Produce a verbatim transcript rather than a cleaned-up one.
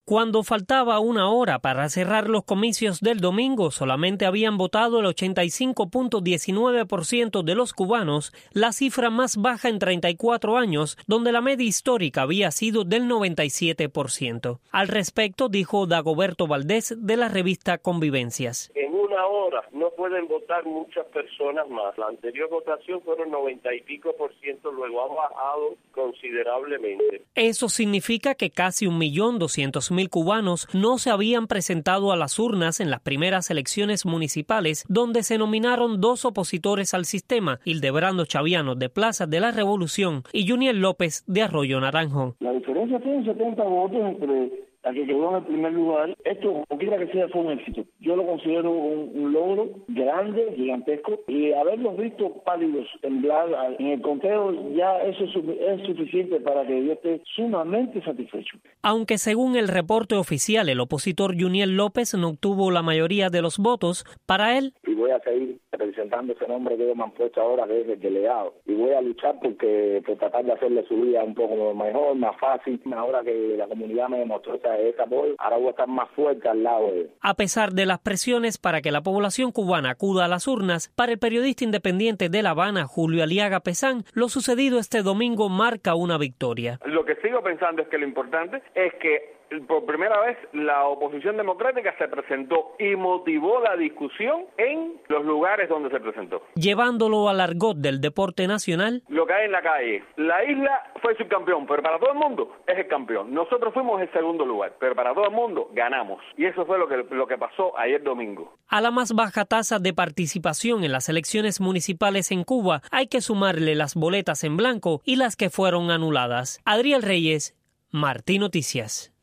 Cuando faltaba una hora para cerrar los comicios del domingo, solamente habían votado el ochenta y cinco punto diecinueve por ciento de los cubanos, la cifra más baja en treinta y cuatro años, donde la media histórica había sido del noventa y siete por ciento. Al respecto, dijo Dagoberto Valdés de la revista Convivencias. En una hora no pueden votar muchas personas más. La anterior votación fueron noventa y pico por ciento, luego ha bajado considerablemente. Eso significa que casi un millón doscientos mil cubanos no se habían presentado a las urnas en las primeras elecciones municipales, donde se nominaron dos opositores al sistema, Hildebrando Chaviano de Plaza de la Revolución y Juniel López de Arroyo Naranjo. La diferencia fue en setenta votos entre la que quedó en el primer lugar. Esto, como quiera que sea, fue un éxito. Yo lo considero un, un logro grande, gigantesco, y haberlos visto pálidos, temblar en el conteo, ya eso es, es suficiente para que yo esté sumamente satisfecho. Aunque según el reporte oficial, el opositor Juniel López no obtuvo la mayoría de los votos, para él... Y voy a seguir representando ese nombre que ellos me han puesto ahora, que es el delegado. Y voy a luchar porque, por tratar de hacerle su vida un poco mejor, más fácil. Ahora que la comunidad me demostró esa ese apoyo, ahora voy a estar más fuerte al lado de él. A pesar de las presiones para que la población cubana acuda a las urnas, para el periodista independiente de La Habana, Julio Aliaga Pesán, lo sucedido este domingo marca una victoria. Lo que sigo pensando es que lo importante es que por primera vez la oposición democrática se presentó y motivó la discusión en los lugares donde se presentó. Llevándolo al argot del deporte nacional. Lo que hay en la calle. La isla fue subcampeón, pero para todo el mundo es el campeón. Nosotros fuimos el segundo lugar, pero para todo el mundo ganamos. Y eso fue lo que, lo que pasó ayer domingo. A la más baja tasa de participación en las elecciones municipales en Cuba hay que sumarle las boletas en blanco y las que fueron anuladas. Adriel Reyes, Martí Noticias.